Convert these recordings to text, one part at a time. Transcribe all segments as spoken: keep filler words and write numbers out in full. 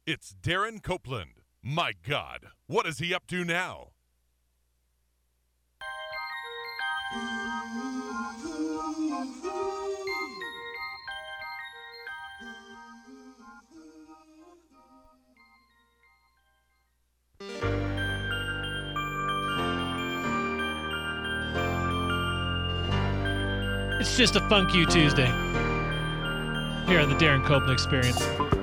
It's Darren Copeland. My God, what is he up to now? It's just a Funk You Tuesday here on the Darren Copeland Experience.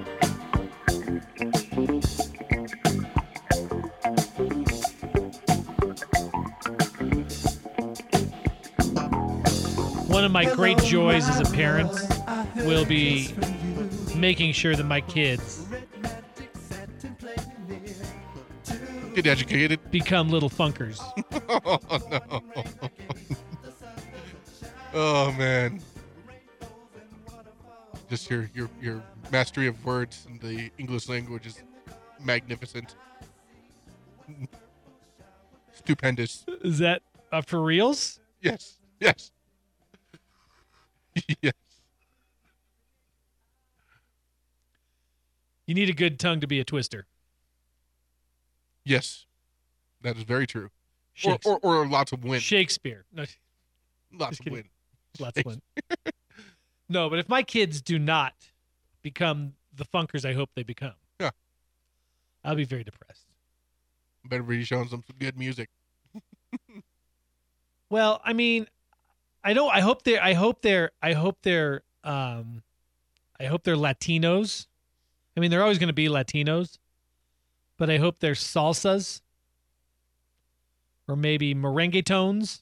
One of my great joys as a parent will be making sure that my kids get educated, become little funkers. Oh, no. Oh, man. Just your, your, your mastery of words in the English language is magnificent. Stupendous. Is that uh, for reals? Yes. Yes. Yes. You need a good tongue to be a twister. Yes. That is very true. Or, Shakespeare. or, or lots of wind. Shakespeare. No, Lots just of kidding. wind. Lots of wind. No, but if my kids do not become the funkers I hope they become, yeah, I'll be very depressed. Better be showing some good music. Well, I mean, I don't. I hope they're. I hope they're. I hope they're. Um, I hope they're Latinos. I mean, they're always going to be Latinos, but I hope they're salsas or maybe merengue tones.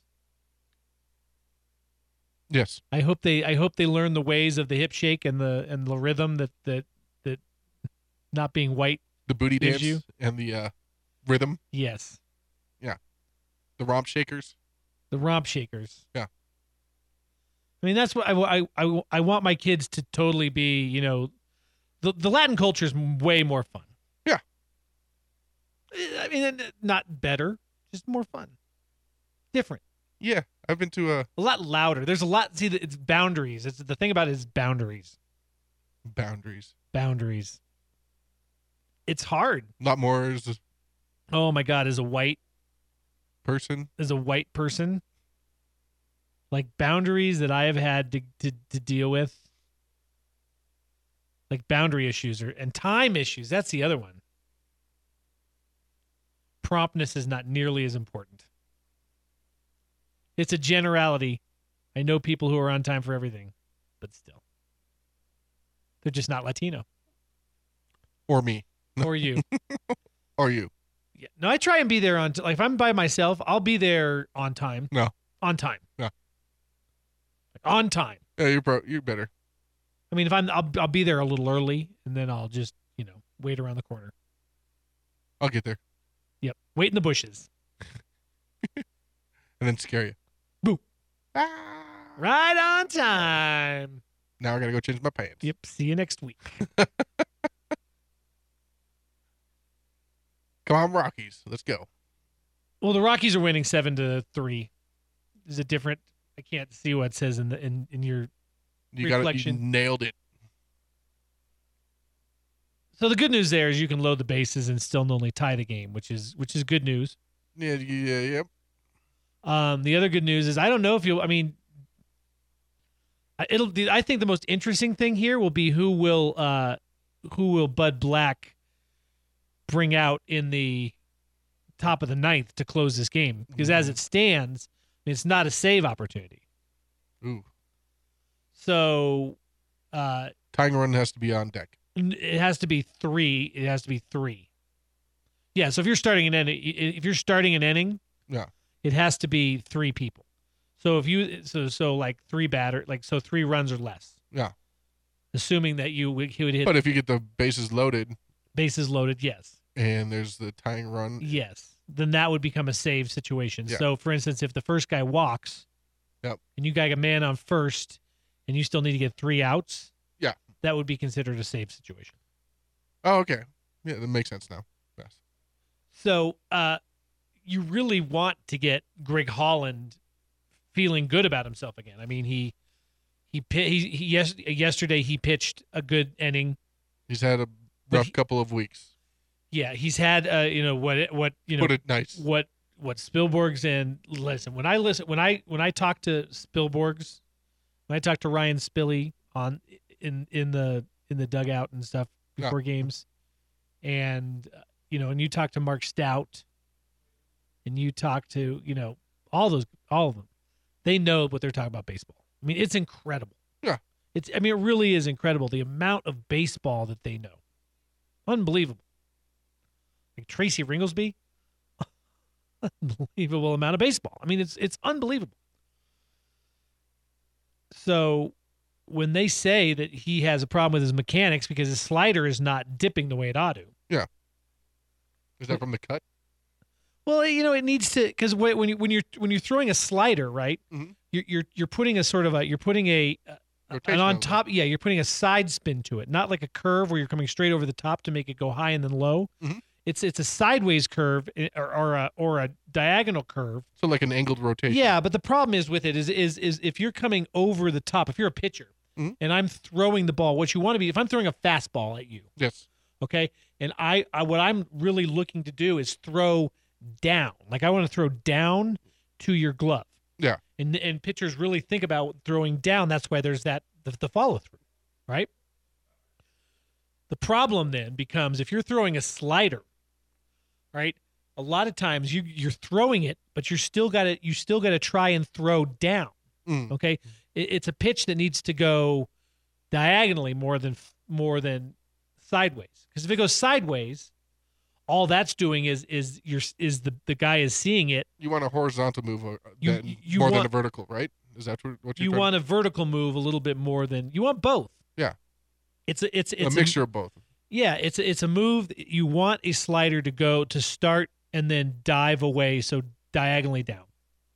Yes. I hope they. I hope they learn the ways of the hip shake and the and the rhythm that that that not being white. The booty gives dance you. and the uh, rhythm. Yes. Yeah. The romp shakers. The romp shakers. Yeah. I mean, that's what I, I, I, I want my kids to totally be, you know, the, the Latin culture is way more fun. Yeah. I mean, not better, just more fun. Different. Yeah. I've been to a... A lot louder. There's a lot, see, it's boundaries. It's the thing about it is boundaries. Boundaries. Boundaries. It's hard. A lot more as a Oh, my God, as a white person. As a white person. Like boundaries that I have had to, to, to deal with. Like boundary issues or and time issues. That's the other one. Promptness is not nearly as important. It's a generality. I know people who are on time for everything, but still. They're just not Latino. Or me. Or you. Or you. Yeah. No, I try and be there on t- like if I'm by myself, I'll be there on time. No. On time. No. Like on time. Yeah, you're pro- you're better. I mean, if I'm, I'll, I'll be there a little early, and then I'll just, you know, wait around the corner. I'll get there. Yep, wait in the bushes. And then scare you. Boo. Ah. Right on time. Now I gotta go change my pants. Yep, see you next week. Come on, Rockies. Let's go. Well, the Rockies are winning seven to three. Is it different? I can't see what it says in the in, in your You got it. reflection. You nailed it. So the good news there is you can load the bases and still only tie the game, which is which is good news. Yeah, yeah, yep. Um, the other good news is I don't know if you'll. I mean, I- it'll. I think the most interesting thing here will be who will uh, who will Bud Black bring out in the top of the ninth to close this game, because as it stands, it's not a save opportunity. Ooh. So, uh, Tying run has to be on deck. it has to be three. It has to be three. Yeah. So if you're starting an inning, if you're starting an inning, Yeah. it has to be three people. So if you so so like three batter like so three runs or less. Yeah. Assuming that you would he would hit But if you get the bases loaded bases loaded, yes, and there's the tying run, yes, then that would become a save situation. Yeah. So for instance, if the first guy walks, Yep. and you got a man on first, and you still need to get three outs, Yeah. that would be considered a save situation. Oh, okay. Yeah, that makes sense now. Yes. So uh, you really want to get Greg Holland feeling good about himself again. I mean, he he pi- he, he yes, yesterday he pitched a good inning. He's had a But Rough he- couple of weeks. Yeah, he's had uh, you know what it- what you know Put it nice. what what Spielborg's in. Listen, when I listen when I when I talk to Spielborg's, when I talk to Ryan Spilly on in in the in the dugout and stuff Yeah. before games, and uh, you know, and you talk to Mark Stout, and you talk to you know all those all of them, they know what they're talking about baseball. I mean, it's incredible. Yeah. It's I mean, it really is incredible the amount of baseball that they know. Unbelievable. Like Tracy Ringlesby, unbelievable amount of baseball. I mean, it's it's unbelievable. So when they say that he has a problem with his mechanics because his slider is not dipping the way it ought to, Is that from the cut? well, you know, it needs to because when you when you're when you're throwing a slider, right, Mhm. you're you're you're putting a sort of a you're putting a an Rotation on element. top, yeah, you're putting a side spin to it, not like a curve where you're coming straight over the top to make it go high and then low. Mhm. It's it's a sideways curve eh, or, or a or a diagonal curve. So like an angled rotation. Yeah, but the problem is with it is is is if you're coming over the top, if you're a pitcher Mhm. and I'm throwing the ball, what you want to be, if I'm throwing a fastball at you, Yes. okay, and I, I what I'm really looking to do is throw down, like I want to throw down to your glove. Yeah. And and pitchers really think about throwing down. That's why there's that the, the follow through, right? The problem then becomes if you're throwing a slider, right? A lot of times you you're throwing it, but you're still got to you still got to try and throw down. Mm. Okay, it, it's a pitch that needs to go diagonally more than more than sideways. Because if it goes sideways, all that's doing is is you're is the the guy is seeing it. You want a horizontal move uh, You- than- you more than want- a vertical, right? Is that what what you're You trying- want a vertical move a little bit more than you want both. Yeah. It's a it's a it's mixture of both? Yeah, it's a, it's a move that you want a slider to go to start and then dive away, so diagonally down.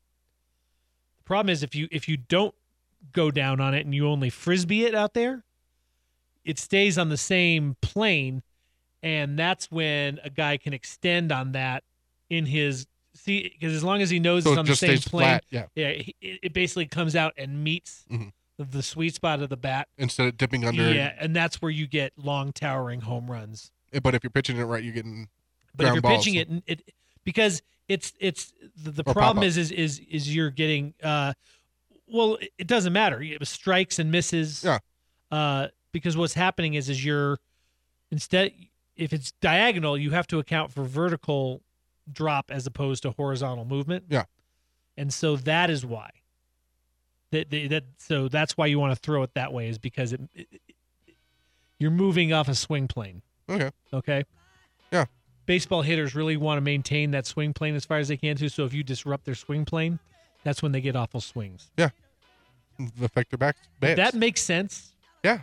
The problem is if you if you don't go down on it and you only frisbee it out there, it stays on the same plane, and that's when a guy can extend on that in his see because as long as he knows So it's it on the just same stays plane, flat. Yeah. yeah, he- it, it basically comes out and meets Mhm. the, the sweet spot of the bat. Instead of dipping under. Yeah, and that's where you get long towering home runs. But if you're pitching it right, you're getting But if ground you're balls. pitching it, it because it's it's the, the Or problem pop-up. is is is is you're getting uh, well, it, it doesn't matter. It was strikes and misses. Yeah. Uh, because what's happening is is you're instead if it's diagonal, you have to account for vertical drop as opposed to horizontal movement. Yeah. And so that is why. That that, that so that's why you want to throw it that way is because it, it, it you're moving off a swing plane. Okay. Okay. Yeah. Baseball hitters really want to maintain that swing plane as far as they can too. So if you disrupt their swing plane, that's when they get awful swings. Affect their back. Bats. That makes sense yeah.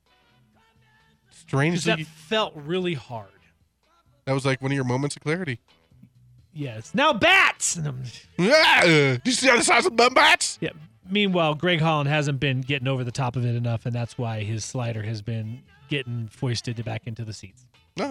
because Strangely, that felt really hard. that was like one of your moments of clarity. Yes. Now bats. And I'm- Ah, do you see how the size of the bats? Yeah. Meanwhile, Greg Holland hasn't been getting over the top of it enough, and that's why his slider has been getting foisted back into the seats. No.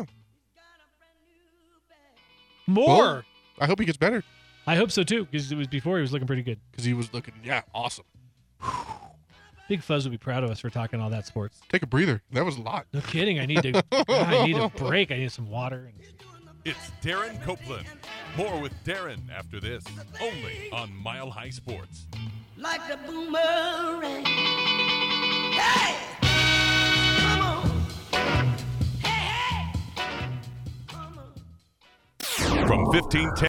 More. Well- I hope he gets better I hope so too, because it was before he was looking pretty good. because he was looking, yeah, awesome. Big Fuzz would be proud of us for talking all that sports. Take a breather. That was a lot. No kidding. I need to. I need a break. I need some water. It's Darren Copeland. More with Darren after this, only on Mile High Sports. Like the boomerang. Hey! Come on. Hey, hey! Come on. From fifteen ten.